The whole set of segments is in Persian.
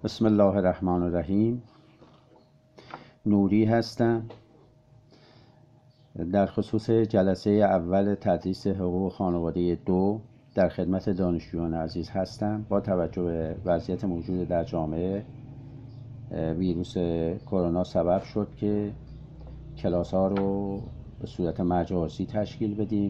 بسم الله الرحمن الرحیم. نوری هستم. در خصوص جلسه اول تدریس حقوق خانواده 2 در خدمت دانشجویان عزیز هستم. با توجه به وضعیت موجود در جامعه، ویروس کرونا سبب شد که کلاس ها رو به صورت مجازی تشکیل بدیم.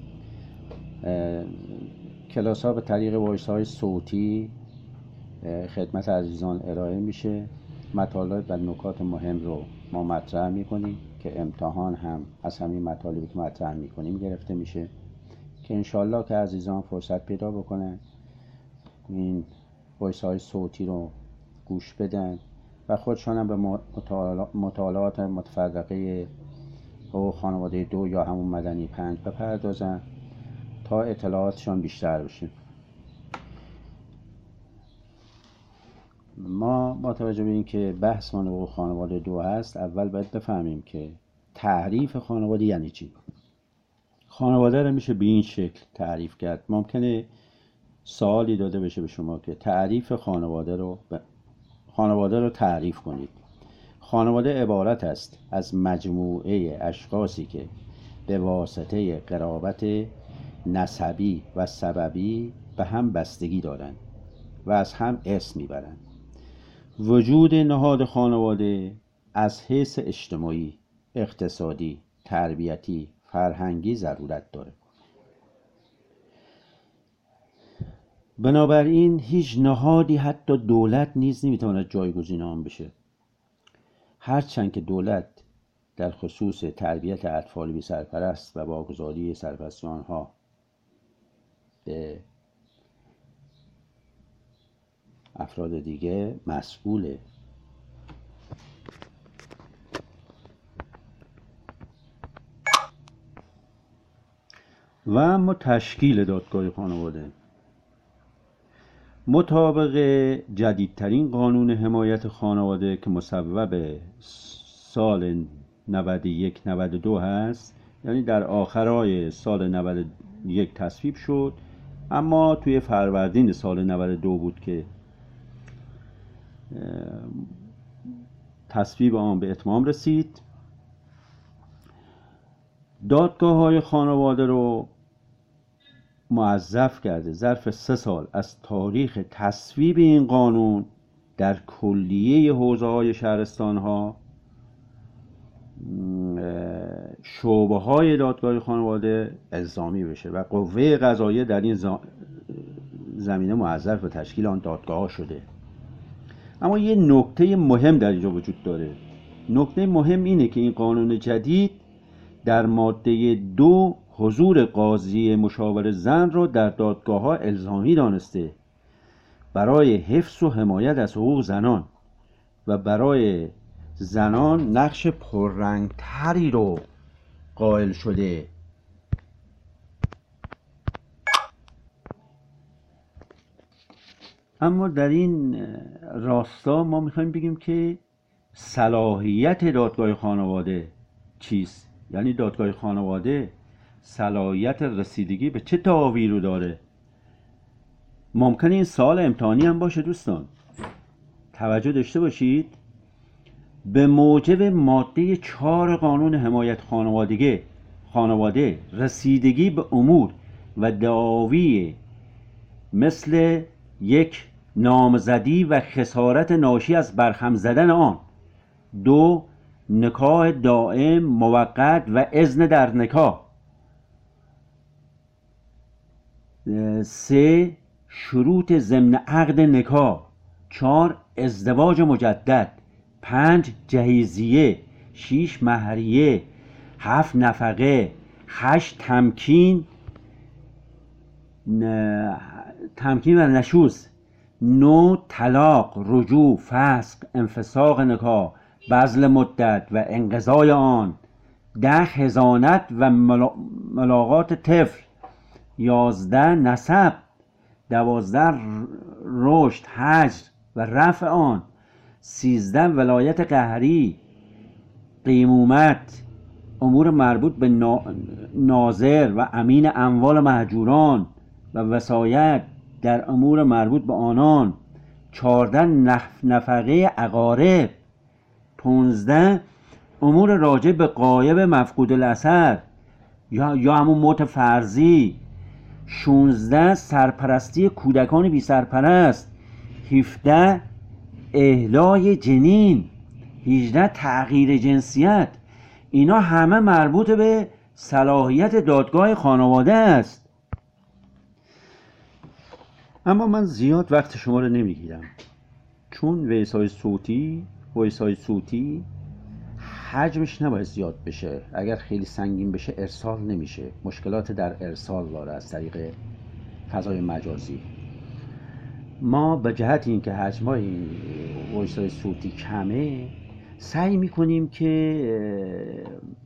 کلاس ها به طریق وایس های صوتی خدمت عزیزان ارائه میشه. مطالب و نکات مهم رو ما مطرح میکنیم که امتحان هم از همین مطالبی که مطرح میکنیم گرفته میشه که انشالله که عزیزان فرصت پیدا بکنن این وایس های صوتی رو گوش بدن و خودشان هم به مطالعات متفرقه حقوق خانواده 2 یا همون مدنی 5 بپردازن تا اطلاعاتشان بیشتر بشه. ما با توجه به اینکه بحث ما حقوق خانواده 2 هست، اول باید بفهمیم که تعریف خانواده یعنی چی. خانواده رو میشه به این شکل تعریف کرد. ممکنه سوالی داده بشه به شما که تعریف خانواده رو تعریف کنید. خانواده عبارت است از مجموعه اشخاصی که به واسطه قرابت نسبی و سببی به هم بستگی دارند و از هم ارث میبرند. وجود نهاد خانواده از حیث اجتماعی، اقتصادی، تربیتی، فرهنگی ضرورت داره. بنابراین هیچ نهادی، حتی دولت نیز نمیتواند جایگزین آن بشه. هرچند که دولت در خصوص تربیت اطفال بی سرپرست و واگذاری سرپرستی آنها به افراد دیگه مسئوله. و اما تشکیل دادگاه خانواده مطابق جدیدترین قانون حمایت خانواده که مصوب سال 91-92 هست، یعنی در آخرای سال 91 تصویب شد، اما توی فروردین سال 92 بود که تصویب آن به اتمام رسید. دادگاه های خانواده رو موظف کرده ظرف 3 سال از تاریخ تصویب این قانون در کلیه حوزه های شهرستان ها شعبه های دادگاه خانواده الزامی بشه و قوه قضاییه در این زمینه موظف به تشکیل آن دادگاه ها شده. اما یه نکته مهم در اینجا وجود داره. نکته مهم اینه که این قانون جدید در ماده 2 حضور قاضی مشاور زن را در دادگاه ها الزامی دانسته برای حفظ و حمایت از حقوق زنان و برای زنان نقش پررنگتری رو قائل شده. اما در این راستا ما میخوایم بگیم که صلاحیت دادگاه خانواده چیست؟ یعنی دادگاه خانواده صلاحیت رسیدگی به چه دعاوی رو داره؟ ممکنه این سوال امتحانی هم باشه دوستان. توجه داشته باشید. به موجب ماده 4 قانون حمایت خانواده رسیدگی به امور و دعاوی مثل 1. نامزدی و خسارت ناشی از برهم زدن آن. 2. نکاح دائم موقت و اذن در نکاح. 3. شروط ضمن عقد نکاح. 4. ازدواج مجدد. 5. جهیزیه. 6. مهریه. 7. نفقه. 8. تمکین و نشوز. 9. طلاق، رجوع، فسخ، انفساخ نکاح، بذل مدت و انقضای آن. 10. حضانت و ملاقات طفل. 11. نسب. 12. رشد، هجر و رفع آن. 13. ولایت قهری، قیمومت، امور مربوط به ناظر و امین اموال مهجوران و وصایت در امور مربوط به آنان. 14 نفقه اقارب، 15 امور راجع به غایب مفقود الاثر یا همون موت فرضی، 16 سرپرستی کودکان بی سرپرست، 17 احلای جنین، 18 تغییر جنسیت. اینا همه مربوط به صلاحیت دادگاه خانواده است. اما من زیاد وقت شما رو نمیگیرم، چون وایس‌های صوتی حجمش نباید زیاد بشه. اگر خیلی سنگین بشه ارسال نمیشه، مشکلات در ارسال داره از طریق فضای مجازی. ما به جهت اینکه حجم‌های این وایس‌های صوتی کمه، سعی میکنیم که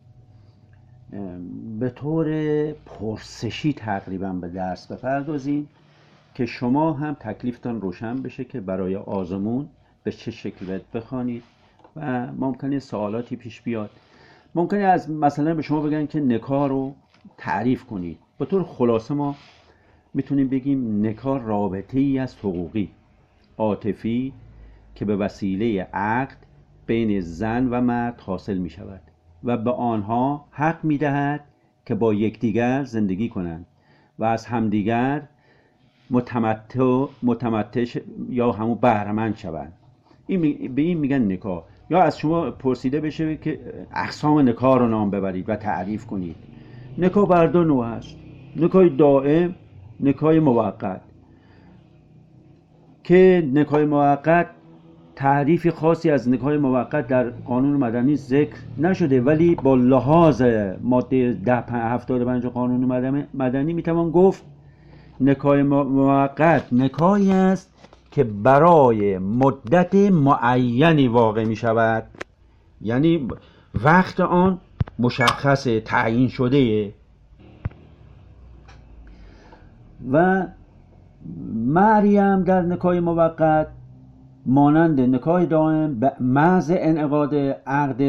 به طور پرسشی تقریبا به درس بپردازیم که شما هم تکلیفتان روشن بشه که برای آزمون به چه شکل باید بخوانید و ممکنه سوالاتی پیش بیاد. ممکنه از مثلا به شما بگن که نکاح رو تعریف کنید. به طور خلاصه ما میتونیم بگیم نکاح رابطه ای از حقوقی عاطفی که به وسیله عقد بین زن و مرد حاصل می شود و به آنها حق می دهد که با یکدیگر زندگی کنند و از همدیگر متمتع یا همون بهره‌مند شوند. به این میگن نکاح. یا از شما پرسیده بشه که اقسام نکاح رو نام ببرید و تعریف کنید. نکاح بر دو نوع است: نکاح دائم، نکاح موقت. که نکاح موقت تعریف خاصی از نکاح موقت در قانون مدنی ذکر نشده، ولی با لحاظ ماده 1075 قانون مدنی میتوان گفت نکاح موقت نکاحی است که برای مدت معینی واقع می شود، یعنی وقت آن مشخص تعیین شده و مریم در نکاح موقت مانند نکاح دائم به محض انعقاد عقد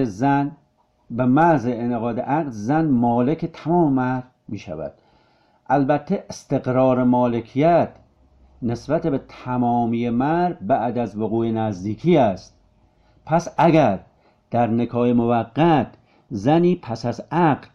زن مالک تمام مهر می شود. البته استقرار مالکیت نسبت به تمامی مهر بعد از وقوع نزدیکی است. پس اگر در نکاح موقت زنی پس از عقد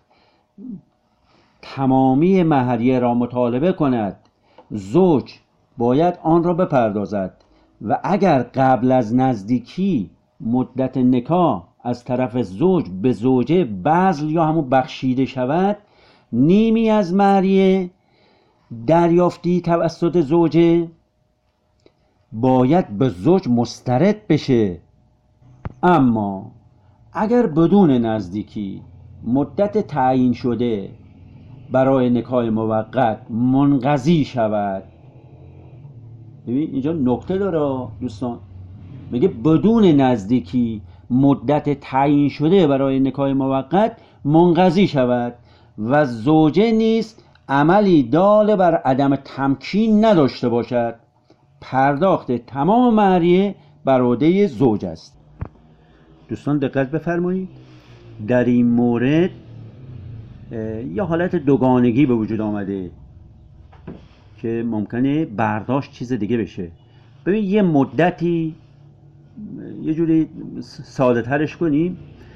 تمامی مهریه را مطالبه کند، زوج باید آن را بپردازد و اگر قبل از نزدیکی مدت نکاح از طرف زوج به زوجه بذل یا همون بخشیده شود، نیمی از مهریه دریافتی توسط زوجه باید به زوج مسترد بشه. اما اگر بدون نزدیکی مدت تعیین شده برای نکاح موقت منقضی شود، ببین اینجا نکته داره دوستان، میگه بدون نزدیکی مدت تعیین شده برای نکاح موقت منقضی شود و زوجه نیز عملی دال بر عدم تمکین نداشته باشد، پرداخت تمام مهریه بر عهده زوج است. دوستان دقت بفرمایید، در این مورد یه حالت دوگانگی به وجود آمده که ممکنه برداشت چیز دیگه بشه. ببین یه مدتی یه جوری ساده ترش کنیم،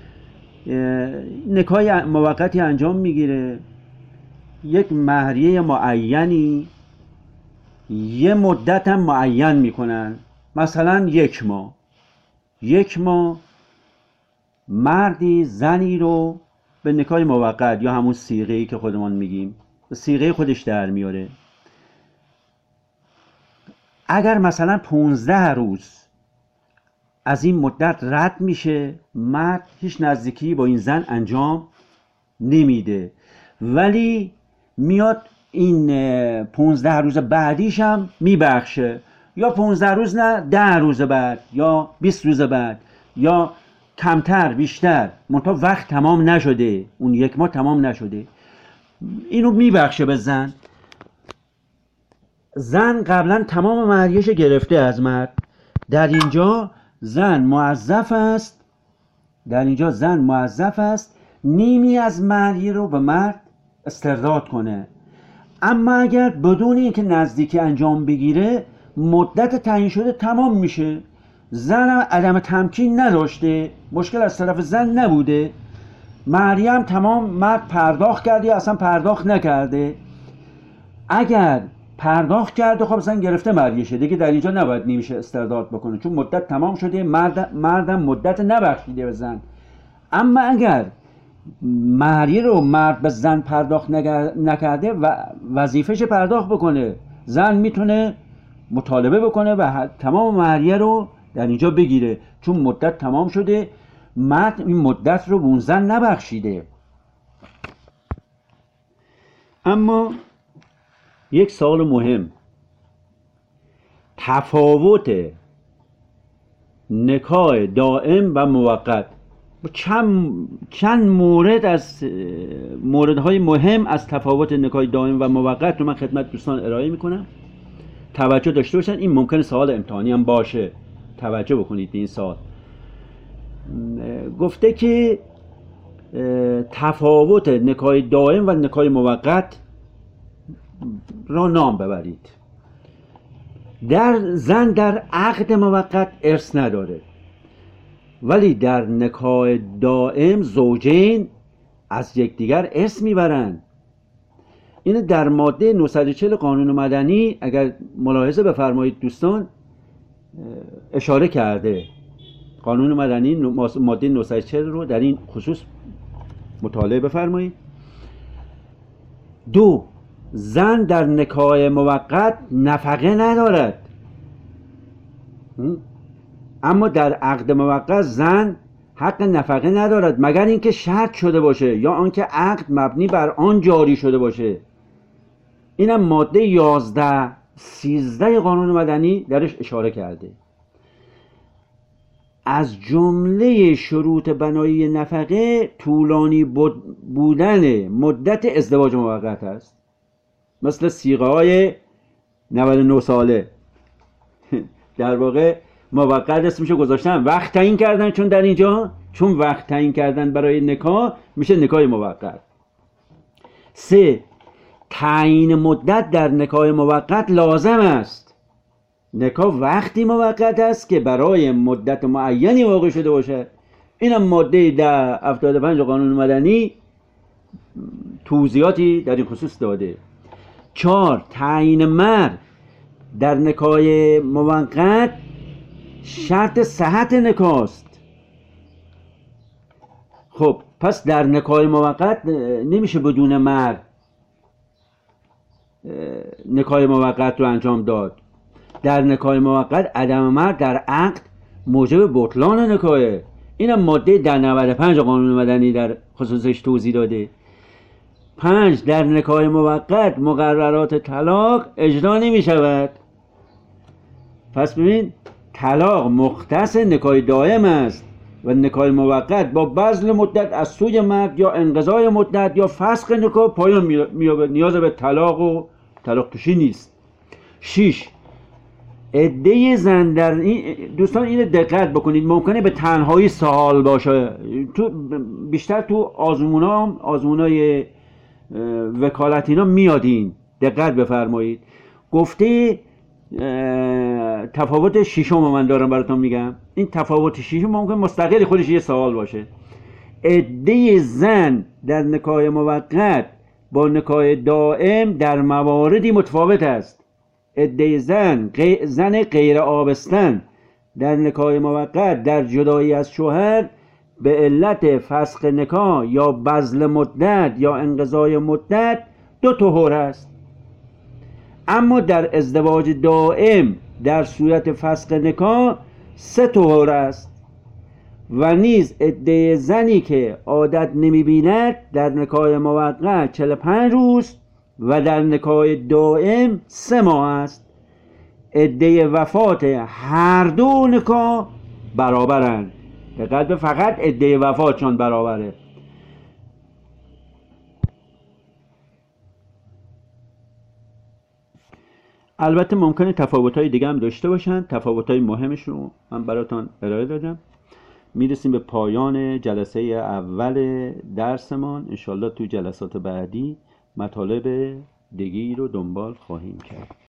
نکاح موقتی انجام میگیره، یک مهریه معینی یه مدت هم معین میکنن، مثلا یک ماه مردی زنی رو به نکاح موقت یا همون صیغه‌ای که خودمون میگیم صیغه خودش در میاره. اگر مثلا 15 روز از این مدت رد میشه، مرد هیچ نزدیکی با این زن انجام نمیده، ولی میاد این 15 روز بعدیش هم میبخشه، یا 15 روز نه 10 روز بعد یا 20 روز بعد یا کمتر بیشتر، منتها وقت تمام نشده، اون یک ماه تمام نشده، اینو میبخشه به زن. زن قبلا تمام مهریه‌اش گرفته از مرد. در اینجا زن موظف است نیمی از مهریه رو به مرد استرداد کنه. اما اگر بدون اینکه نزدیکی انجام بگیره، مدت تعیین شده تمام میشه، زن هم عدم تمکین نداشته، مشکل از طرف زن نبوده، مریم تمام مرد پرداخت کرده یا اصلا پرداخت نکرده. اگر پرداخت کرده خب زن گرفته مریشه دیگه، در اینجا نباید نیمیشه استرداد بکنه چون مدت تمام شده، مردم مدت نبخشیده به زن. اما اگر مهریه رو مرد به زن پرداخت نکرده و وظیفهش پرداخت بکنه، زن میتونه مطالبه بکنه و تمام مهریه رو در اینجا بگیره چون مدت تمام شده، مرد این مدت رو به اون زن نبخشیده. اما یک سوال مهم، تفاوت نکاح دائم و موقت. چند مورد از موردهای مهم از تفاوت نکاح دائم و موقت رو من خدمت دوستان ارائه میکنم. توجه داشته باشن، این ممکنه سوال امتحانی هم باشه، توجه بکنید به این سوال. گفته که تفاوت نکاح دائم و نکاح موقت را نام ببرید. زن در عقد موقت ارث نداره، ولی در نکاح دائم زوجین از یکدیگر ارث میبرند. این در ماده 940 قانون مدنی اگر ملاحظه بفرمایید دوستان اشاره کرده. قانون مدنی ماده 940 رو در این خصوص مطالعه بفرمایید. 2. زن در نکاح موقت نفقه ندارد، اما در عقد موقت زن حق نفقه ندارد مگر اینکه شرط شده باشه یا آنکه عقد مبنی بر آن جاری شده باشه. اینم ماده 11-13 قانون مدنی درش اشاره کرده. از جمله شروط بنایی نفقه طولانی بودن مدت ازدواج موقت است، مثل صیغه های 99 ساله. در واقع موقت اسمشو گذاشتن، وقت تعیین کردن، چون در اینجا چون وقت تعیین کردن برای نکاح میشه نکاح موقت. 3. تعیین مدت در نکاح موقت لازم است. نکاح وقتی موقت است که برای مدت معینی واقع شده باشد. اینم ماده 75 قانون مدنی توضیحاتی در این خصوص داده. 4. تعیین مرد در نکاح موقت شرط صحت نکاح است. خب پس در نکاح موقت نمیشه بدون مرد نکاح موقت رو انجام داد. در نکاح موقت عدم مرد در عقد موجب بطلان نکاحه. اینم ماده 95 قانون مدنی در خصوصش توضیح داده. 5. در نکاح موقت مقررات طلاق اجرا نمی شود. پس ببین طلاق مختص نکاح دائم است و نکاح موقت با بذل مدت از سوی مرد یا انقضای مدت یا فسخ نکاح پایان می‌یابد، نیاز به طلاق و طلاق کشی نیست. 6. عده زن در این دوستان اینو دقت بکنید، ممکنه به تنهایی سوال باشه، بیشتر تو آزمونای وکالت اینا میادین، دقت بفرمایید. گفته تفاوت ششم من دارم براتون میگم. این تفاوت ششم ممکن مستقل خودش یه سوال باشه. عده زن در نکاح موقت با نکاح دائم در مواردی متفاوت است. عده زن غیر آبستن در نکاح موقت در جدایی از شوهر به علت فسخ نکاح یا بذل مدت یا انقضای مدت 2 طهور است. اما در ازدواج دائم در صورت فسخ نکاح 3 طهور است. و نیز عده زنی که عادت نمی‌بیند در نکاح موقت 45 روز و در نکاح دائم 3 ماه است. عده وفات هر دو نکاح برابرند. دقت به فقط عده وفات چون برابره. البته ممکنه تفاوت‌های دیگه هم داشته باشن. تفاوت‌های مهمش رو من براتون ارائه دادم. میرسیم به پایان جلسه اول درسمان. انشالله تو جلسات بعدی مطالب دیگه‌ای رو دنبال خواهیم کرد.